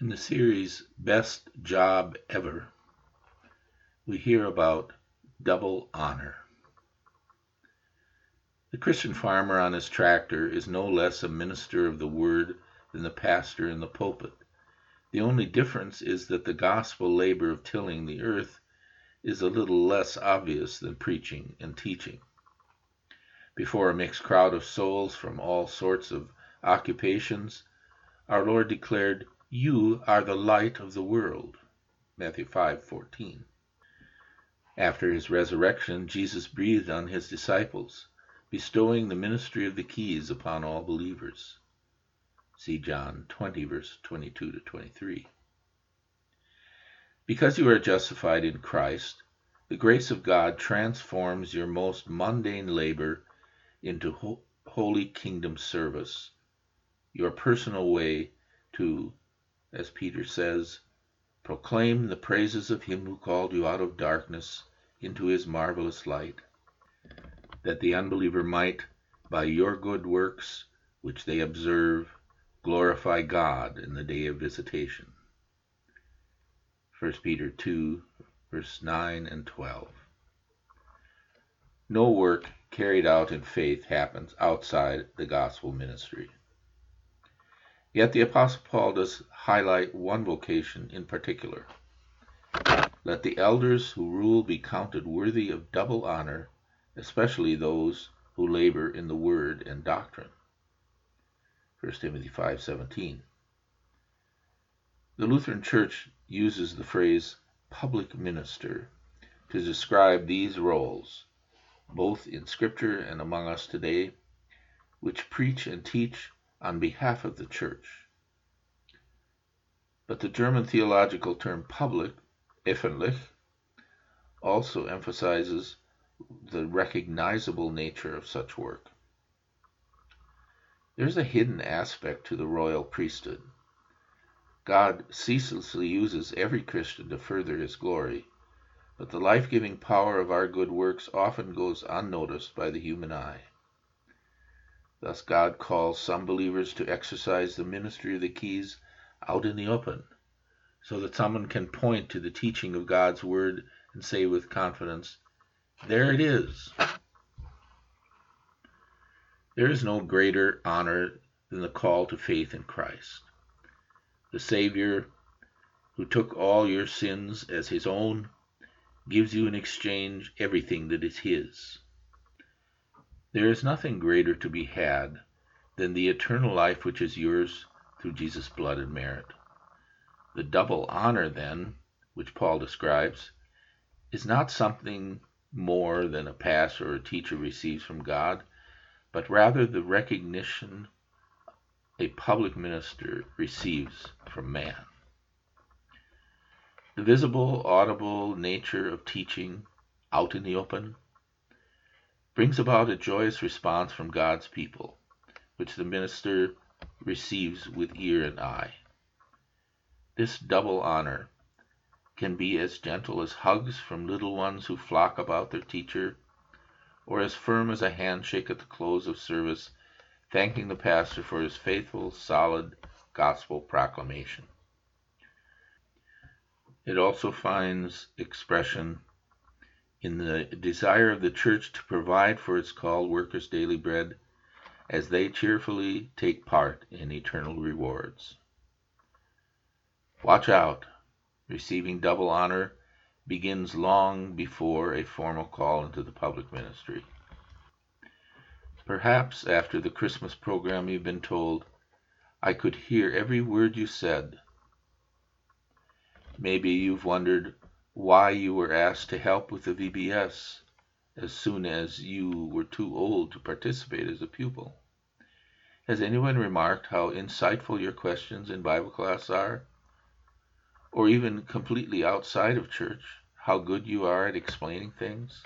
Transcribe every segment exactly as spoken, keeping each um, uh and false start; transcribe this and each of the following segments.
In the series Best Job Ever, we hear about double honor. The Christian farmer on his tractor is no less a minister of the word than the pastor in the pulpit. The only difference is that the gospel labor of tilling the earth is a little less obvious than preaching and teaching. Before a mixed crowd of souls from all sorts of occupations, our Lord declared, "You are the light of the world," Matthew five fourteen. After his resurrection, Jesus breathed on his disciples, bestowing the ministry of the keys upon all believers. See John twenty, verse twenty-two to twenty-three. Because you are justified in Christ, the grace of God transforms your most mundane labor into ho- holy kingdom service, your personal way to, as Peter says, proclaim the praises of him who called you out of darkness into his marvelous light, that the unbeliever might, by your good works, which they observe, glorify God in the day of visitation. First Peter two, verse nine and twelve. No work carried out in faith happens outside the gospel ministry. Yet the Apostle Paul does highlight one vocation in particular. Let the elders who rule be counted worthy of double honor, especially those who labor in the word and doctrine. First Timothy five seventeen. The Lutheran Church uses the phrase public minister to describe these roles, both in Scripture and among us today, which preach and teach on behalf of the Church. But the German theological term public, öffentlich, also emphasizes the recognizable nature of such work. There's a hidden aspect to the royal priesthood. God ceaselessly uses every Christian to further his glory, but the life-giving power of our good works often goes unnoticed by the human eye. Thus God calls some believers to exercise the ministry of the keys out in the open, so that someone can point to the teaching of God's word and say with confidence, "There it is." There is no greater honor than the call to faith in Christ. The Savior, who took all your sins as his own, gives you in exchange everything that is his. There is nothing greater to be had than the eternal life which is yours through Jesus' blood and merit. The double honor, then, which Paul describes, is not something more than a pastor or a teacher receives from God, but rather the recognition a public minister receives from man. The visible, audible nature of teaching out in the open brings about a joyous response from God's people, which the minister receives with ear and eye. This double honor can be as gentle as hugs from little ones who flock about their teacher, or as firm as a handshake at the close of service, thanking the pastor for his faithful, solid gospel proclamation. It also finds expression in the desire of the church to provide for its called workers daily bread as they cheerfully take part in eternal rewards. Watch out. Receiving double honor begins long before a formal call into the public ministry. Perhaps after the Christmas program you've been told, "I could hear every word you said." Maybe you've wondered why you were asked to help with the V B S as soon as you were too old to participate as a pupil. Has anyone remarked how insightful your questions in Bible class are? Or even completely outside of church, how good you are at explaining things?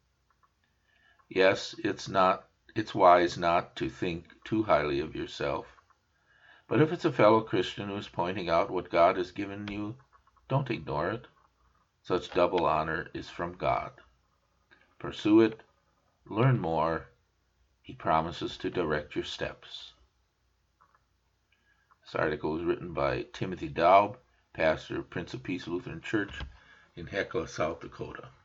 Yes, it's not it's wise not to think too highly of yourself. But if it's a fellow Christian who is pointing out what God has given you, don't ignore it. Such double honor is from God. Pursue it, learn more. He promises to direct your steps. This article was written by Timothy Daub, pastor of Prince of Peace Lutheran Church in Hecla, South Dakota.